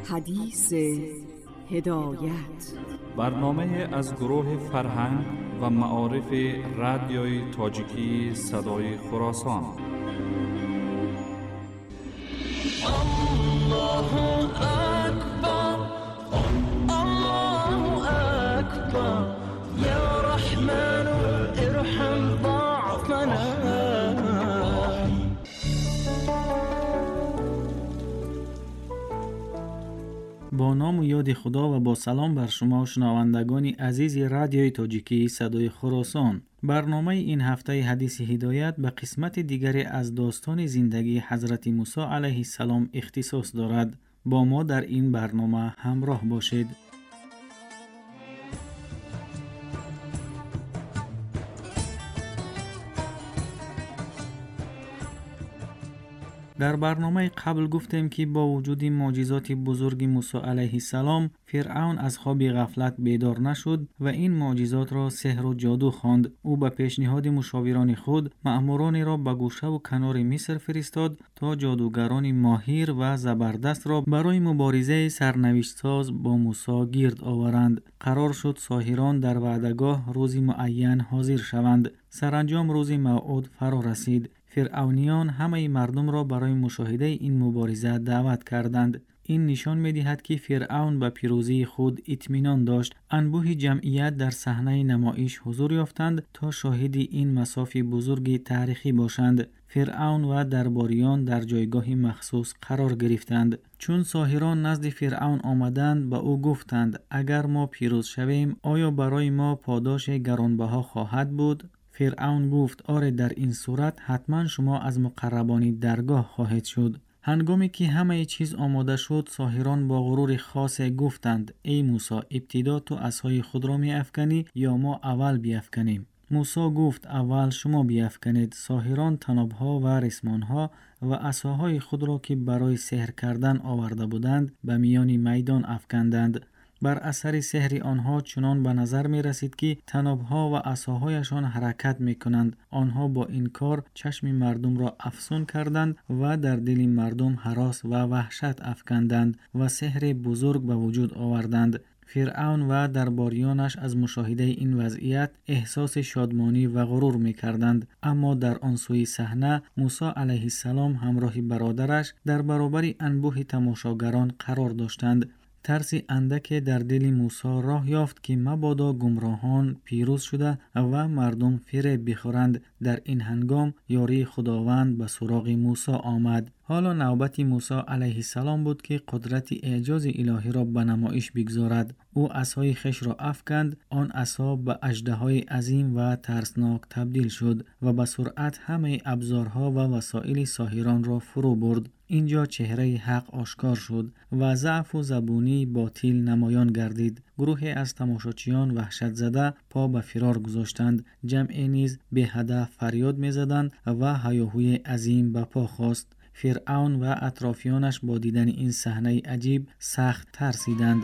حدیث هدایت، برنامه از گروه فرهنگ و معارف رادیوی تاجیکی صدای خراسان. الله اکبر، الله اکبر، یا رحمن ارحم ضعفنا. با نام و یاد خدا و با سلام بر شما شنوندگان عزیز رادیوی تاجیکی صدای خراسان. برنامه این هفته حدیث هدایت به قسمت دیگری از داستان زندگی حضرت موسی علیه السلام اختصاص دارد. با ما در این برنامه همراه باشید. در برنامه قبل گفتیم که با وجود معجزات بزرگ موسی علیه السلام، فرعون از خواب غفلت بیدار نشد و این معجزات را سحر و جادو خواند. او به پیشنهاد مشاوران خود مأمورانی را به گوشه و کنار مصر فرستاد تا جادوگران ماهر و زبردست را برای مبارزه سرنوشت ساز با موسی گرد آورند. قرار شد ساحران در وعدهگاه روز معین حاضر شوند. سرانجام روز موعود فرا رسید. فرعونیان همه مردم را برای مشاهده این مبارزه دعوت کردند. این نشان می‌دهد که فرعون به پیروزی خود اطمینان داشت. انبوه جمعیت در صحنه نمایش حضور یافتند تا شاهد این مساف بزرگ تاریخی باشند. فرعون و درباریان در جایگاه مخصوص قرار گرفتند. چون ساحران نزد فرعون آمدند به او گفتند اگر ما پیروز شویم آیا برای ما پاداش گرانبها خواهد بود؟ فرعون گفت آره، در این صورت حتما شما از مقربان درگاه خواهید شد. هنگامی که همه چیز آماده شد، ساحران با غرور خاص گفتند ای موسی، ابتدا تو عصای خود را می افکنی یا ما اول بیافکنیم؟ موسی گفت اول شما بیافکنید. ساحران طنابها و رسمانها و عصاهای خود را که برای سحر کردن آورده بودند به میان میدان افکندند. بر اثر سحر آنها چنان به نظر می رسید که طنابها و عصاهایشان حرکت می کنند. آنها با این کار چشم مردم را افسون کردند و در دل مردم هراس و وحشت افکندند و سحر بزرگ به وجود آوردند. فرعون و درباریانش از مشاهده این وضعیت احساس شادمانی و غرور می کردند. اما در آن سوی صحنه موسی علیه السلام همراه برادرش در برابر انبوه تماشاگران قرار داشتند. ترس اندک در دل موسی راه یافت که مبادا گمراهان پیروز شده و مردم فریب بخورند. در این هنگام یاری خداوند به سراغ موسی آمد. حالا نوبت موسی علیه السلام بود که قدرت اعجاز الهی را به نمایش بگذارد. او عصای خویش را افکند. آن عصا به اژدهای عظیم و ترسناک تبدیل شد و به سرعت همه ابزارها و وسایل ساحران را فرو برد. اینجا چهره حق آشکار شد و ضعف و زبونی باطل نمایان گردید. گروهی از تماشاچیان وحشت زده پا به فرار گذاشتند. جمعی نیز به هدف فریاد می‌زدند و هیاهوی عظیم به پا خاست. فرعون و اطرافیانش با دیدن این صحنه عجیب سخت ترسیدند.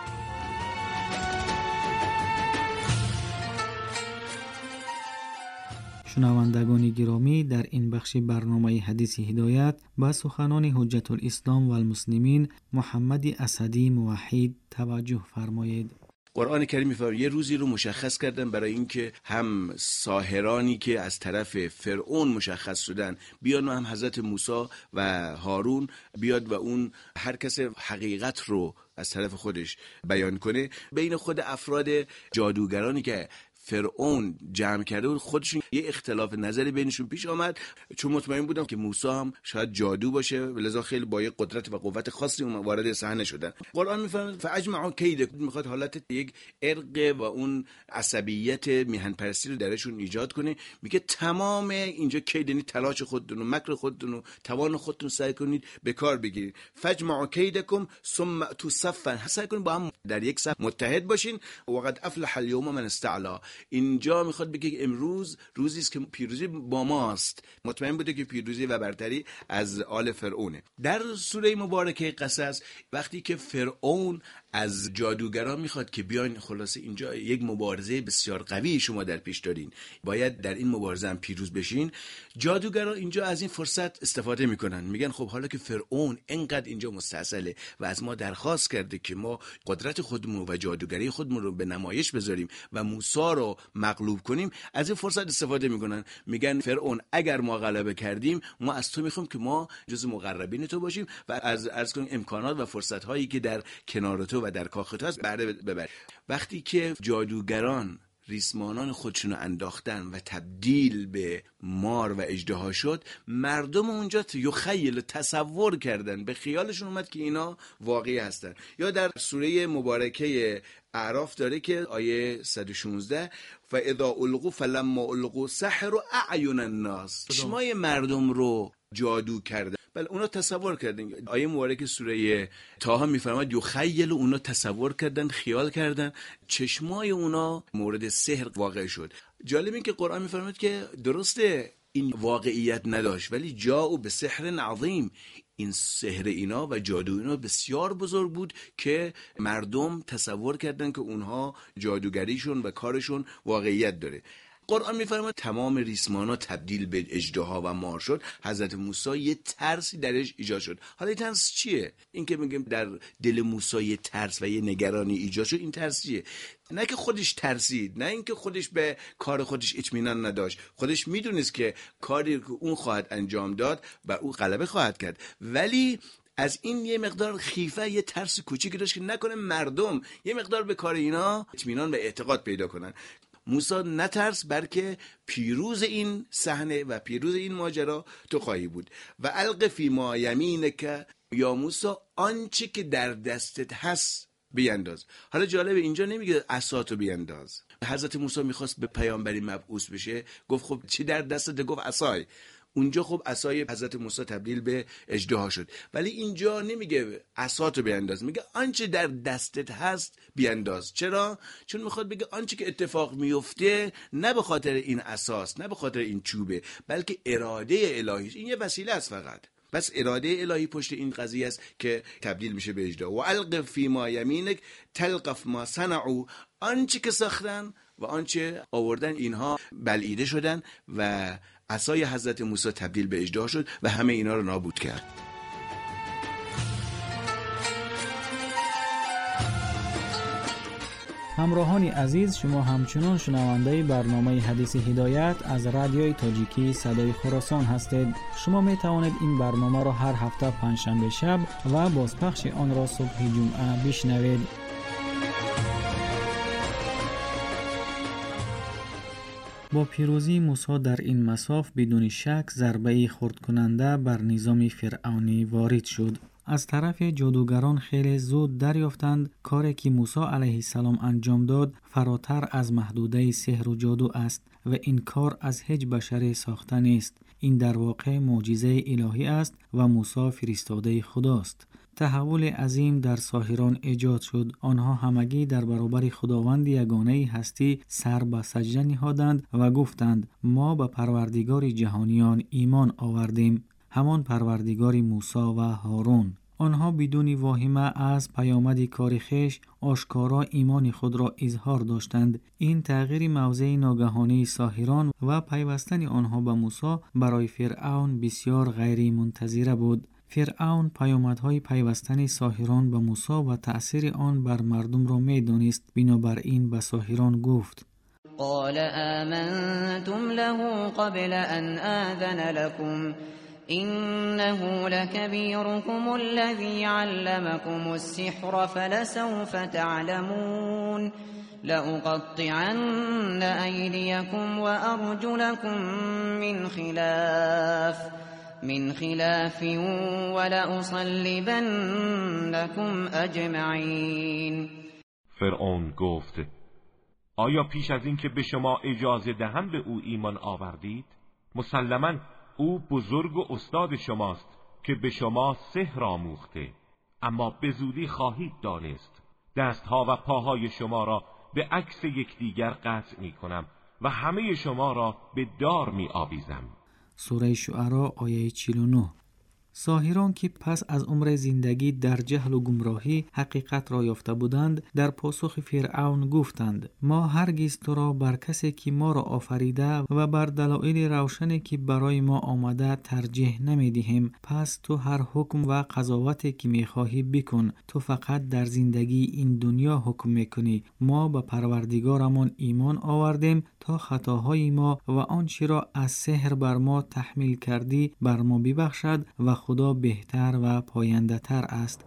شنوندگان گرامی، در این بخش برنامه حدیث هدایت با سخنان حجت الاسلام و المسلمین محمد اسدی موحد توجه فرمایید. قرآن کریم می‌فرماید یه روزی رو مشخص کردن برای اینکه هم ساحرانی که از طرف فرعون مشخص شدن بیان و هم حضرت موسی و هارون بیاد و اون هر کس حقیقت رو از طرف خودش بیان کنه. بین خود افراد جادوگرانی که فرعون جمع کرده بود خودشون یه اختلاف نظری بینشون پیش آمد، چون مطمئن بودم که موسی هم شاید جادو باشه، لذا خیلی با یه قدرت و قوت خاصی وارد صحنه شدن. قرآن میفهمه فاجمعوا کیدکم، میخواد حالت یک ارق و اون عصبیت میهن پرستی رو درشون ایجاد کنه. میگه تمام اینجا کید یعنی تلاش خودتون و مکر خودتون و توان خودتون سعی کنید به کار بگیرید. فاجمعوا کیدکم ثم اتوا صفا، سعی کنید با هم در یک صف متحد باشین. وقد افلح اليوم من استعلا، اینجا میخواد بگه امروز روزی است که پیروزی با ماست. مطمئن بوده که پیروزی و برتری از آل فرعونه. در سوره مبارکه قصص وقتی که فرعون از جادوگران میخواد که بیاین خلاصه اینجا یک مبارزه بسیار قوی شما در پیش دارین، باید در این مبارزه هم پیروز بشین. جادوگران اینجا از این فرصت استفاده میکنن، میگن خب حالا که فرعون اینقدر اینجا مستعصله و از ما درخواست کرده که ما قدرت خودمون و جادوگری خودمون رو به نمایش بذاریم و موسی رو مغلوب کنیم، از این فرصت استفاده میکنن. میگن فرعون اگر ما غلبه کردیم ما از تو میخوام که ما جزو مقربین تو باشیم و از کن امکانات و فرصت هایی که در کنار تو و در کاخ تو هست بهره ببر. وقتی که جادوگران ریسمانان خودشونو انداختن و تبدیل به مار و اژدها شد، مردم اونجا یخیل تصور کردن، به خیالشون اومد که اینا واقعی هستن. یا در سوره مبارکه اعراف داره که آیه 116 فاذا القوا فلما القوا سحروا اعین الناس، چشمای مردم رو جادو کردن. بله اونا تصور کردن. آیه مبارک سوره طه میفرماد یخیل، اونا تصور کردن، خیال کردن، چشمای اونا مورد سحر واقع شد. جالب این که قرآن میفرماد که درسته این واقعیت نداشت ولی جاءوا بسحر عظیم، این سحر اینا و جادو اینا بسیار بزرگ بود که مردم تصور کردن که اونها جادوگریشون و کارشون واقعیت داره. قرآن میفرماد تمام ریسمانا تبدیل به اژدها و مار شد. حضرت موسی یه ترسی درش ایجاد شد. حالا این ترس چیه؟ این که میگیم در دل موسی یه ترس و یه نگرانی ایجاد شد، این ترس چیه؟ نه که خودش ترسید، نه اینکه خودش به کار خودش اطمینان نداشت، خودش میدونست که کاری که اون خواهد انجام داد و اون غلبه خواهد کرد، ولی از این یه مقدار خیفه، یه ترس کوچیکی داشت که نکنه مردم یه مقدار به کار اینا اطمینان و اعتقاد پیدا کنن. موسی نترس، بلکه پیروز این صحنه و پیروز این ماجرا تو خواهی بود. و الق فی ما یمینک یا موسی، آنچه که در دستت هست بیانداز. حالا جالب اینجا نمیگه عصاتو بیانداز. حضرت موسی میخواست به پیامبری مبعوث بشه، گفت خب چی در دستت؟ گفت عصای. اونجا خب عصای حضرت موسی تبدیل به اژدها شد، ولی اینجا نمیگه عصاتو بیانداز، میگه آنچه در دستت هست بیانداز. چرا؟ چون میخواد بگه آنچه که اتفاق میفته نه به خاطر این اساس، نه به خاطر این چوبه، بلکه اراده الهی. این یه وسیله است فقط، بس اراده الهی پشت این قضیه است که تبدیل میشه به اژدها. و الق فی ما یمینک تلقف ما صنعوا، آنچه که ساختن و آنچه آوردن اینها بلعیده شدن و عصای حضرت موسی تبدیل به اژدها شد و همه اینا رو نابود کرد. همراهان عزیز، شما همچنان شنونده برنامه حدیث هدایت از رادیوی تاجیکی صدای خراسان هستید. شما می توانید این برنامه را هر هفته پنجشنبه شب و بازپخش آن را صبح جمعه بشنوید. با پیروزی موسی در این مصاف بدون شک ضربه خرد کننده بر نظام فرعونی وارد شد. از طرف جادوگران خیلی زود دریافتند کاری که موسی علیه السلام انجام داد فراتر از محدوده سحر و جادو است و این کار از هیچ بشری ساخته نیست. این در واقع معجزه الهی است و موسی فرستاده خداست. تحول عظیم در ساحران ایجاد شد. آنها همگی در برابر خداوند یگانه هستی سر به سجده نهادند و گفتند ما به پروردگار جهانیان ایمان آوردیم، همان پروردگار موسی و هارون. آنها بدون واهمه از پیامد کار خویش آشکارا ایمان خود را اظهار داشتند. این تغییر موضع ناگهانی ساحران و پیوستن آنها به موسی برای فرعون بسیار غیر منتظره بود. فرعون پیامدهای پیوستن ساحران به موسی و تأثیر آن بر مردم را می‌دانست. بنابراین به ساحران گفت: قال آمنتم له قبل ان آذن لكم إنه لكبيركم الذي علمكم السحر فلسوف تعلمون لأقطعن أيديكم وأرجلكم من خلاف ولأصلبنكم أجمعين. فرعون گفت: آیا پیش از این که به شما اجازه دهم به او ایمان آوردید؟ مسلماً او بزرگ و استاد شماست که به شما سحر آموخته، اما به زودی خواهید دانست دستها و پاهای شما را به عکس یکدیگر قطع می کنم و همه شما را به دار می آویزم. سوره شعرا آیه 49. ساحران که پس از عمر زندگی در جهل و گمراهی حقیقت را یافته بودند در پاسخ فرعون گفتند ما هرگز تو را بر کسی که ما را آفریده و بر دلایل روشنی که برای ما آمده ترجیح نمیدیم. پس تو هر حکم و قضاوتی که میخواهی بکن، تو فقط در زندگی این دنیا حکم میکنی. ما به پروردگارمان ایمان آوردیم تا خطاهای ما و آنچه را از سحر بر ما تحمیل کردی بر ما ببخشد و خدا بهتر و پاینده تر است.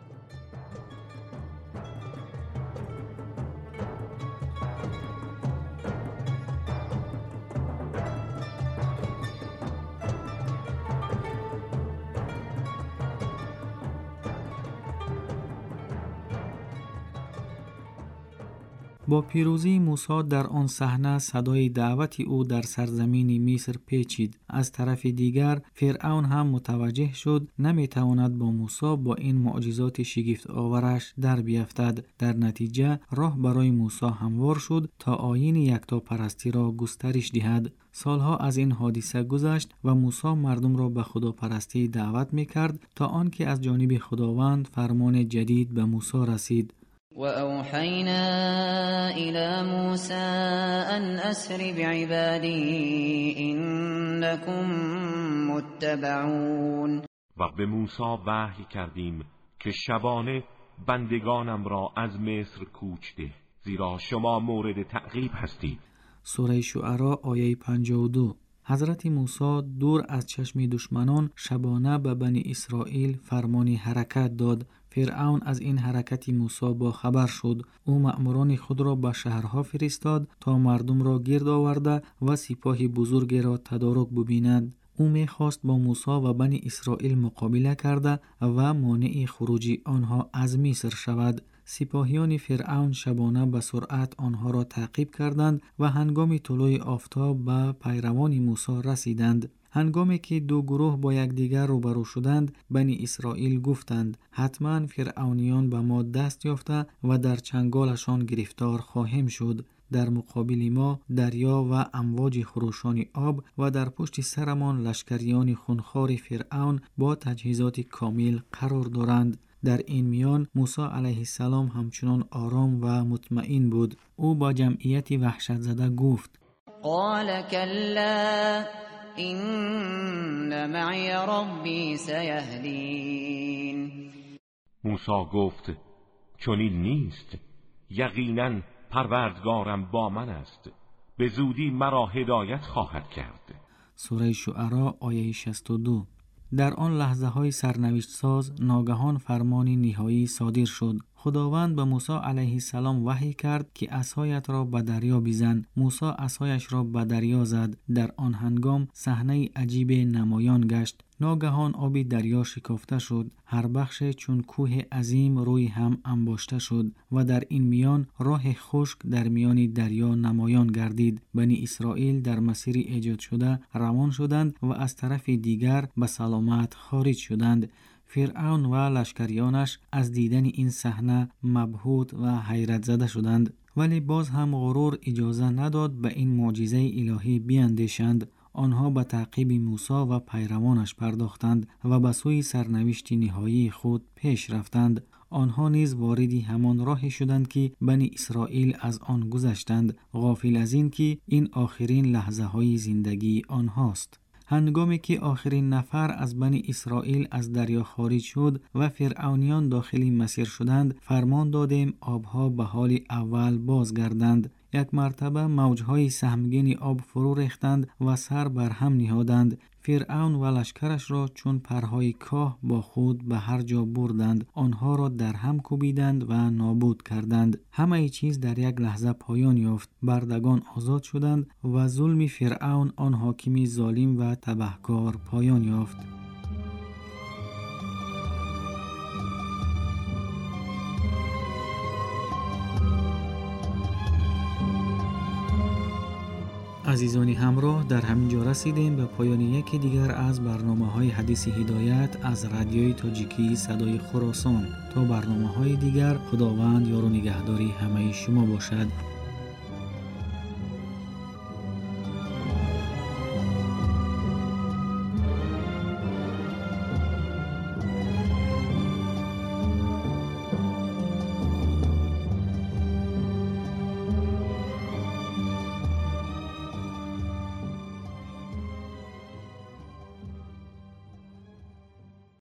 با پیروزی موسی در آن صحنه صدای دعوت او در سرزمین مصر پیچید. از طرف دیگر فرعون هم متوجه شد نمیتواند با موسی با این معجزات شگفت آورش در بیفتد. در نتیجه راه برای موسی هموار شد تا آیین یکتاپرستی را گسترش دهد. سالها از این حادثه گذشت و موسی مردم را به خداپرستی دعوت میکرد تا آنکه از جانب خداوند فرمان جدید به موسی رسید. وأوحينا إلى موسى أن أسر بعبادي إنكم متبعون. و به موسی وحی کردیم که شبانه بندگانم را از مصر کوچ ده، زیرا شما مورد تعقیب هستید. سوره شعراء آیه 52. حضرت موسی دور از چشم دشمنان شبانه به بنی اسرائیل فرمان حرکت داد. فرعون از این حرکت موسی با خبر شد. او مأموران خود را به شهرها فرستاد تا مردم را گرد آورده و سپاه بزرگی را تدارک ببینند. او می‌خواست با موسی و بنی اسرائیل مقابله کرده و مانع خروج آنها از مصر شود. سپاهیان فرعون شبانه به سرعت آنها را تعقیب کردند و هنگام طلوع آفتاب به پیروان موسی رسیدند. هنگامی که دو گروه با یکدیگر روبرو شدند، بنی اسرائیل گفتند حتما فرعونیان به ما دست یافته و در چنگالشان گرفتار خواهیم شد. در مقابل ما دریا و امواج خروشان آب و در پشت سرمان لشکریان خونخوار فرعون با تجهیزات کامل قرار دارند. در این میان موسی علیه السلام همچنان آرام و مطمئن بود. او با جمعیت وحشت زده گفت قال كلا إن معي ربي سيهدين. موسی گفت چنین نیست، یقینا پروردگارم با من است، به زودی مرا هدایت خواهد کرد. سوره شعراء آیه 62. در آن لحظه های سرنوشت ساز ناگهان فرمان نهایی صادر شد. خداوند به موسی علیه السلام وحی کرد که عصایت را به دریا بزن. موسی عصایش را به دریا زد. در آن هنگام صحنه عجیب نمایان گشت. ناگهان آب دریا شکافته شد. هر بخش چون کوه عظیم روی هم انباشته شد و در این میان راه خشک در میان دریا نمایان گردید. بنی اسرائیل در مسیر ایجاد شده روان شدند و از طرف دیگر به سلامت خارج شدند. فرعون و لشکریانش از دیدن این صحنه مبهوت و حیرت زده شدند، ولی باز هم غرور اجازه نداد به این معجزه الهی بیاندیشند. آنها به تعقیب موسی و پیروانش پرداختند و به سوی سرنوشت نهایی خود پیش رفتند. آنها نیز واردی همان راهی شدند که بنی اسرائیل از آن گذشتند، غافل از این که این آخرین لحظه های زندگی آنهاست. هنگامی که آخرین نفر از بنی اسرائیل از دریا خارج شد و فرعونیان داخل مسیر شدند، فرمان دادیم آبها به حال اول بازگردند. یک مرتبه موجهای سهمگین آب فرو ریختند و سر بر هم نهادند. فرعون و لشکرش را چون پرهای کاه با خود به هر جا بردند. آنها را در هم کوبیدند و نابود کردند. همه چیز در یک لحظه پایان یافت. بردگان آزاد شدند و ظلم فرعون آن حاکم ظالم و تبهکار پایان یافت. عزیزانی همراه، در همین جا رسیدیم به پایان یکی دیگر از برنامه‌های حدیث هدایت از رادیوی تاجیکی صدای خراسان. تا برنامه‌های دیگر، خداوند یار و نگهداری همه شما باشد.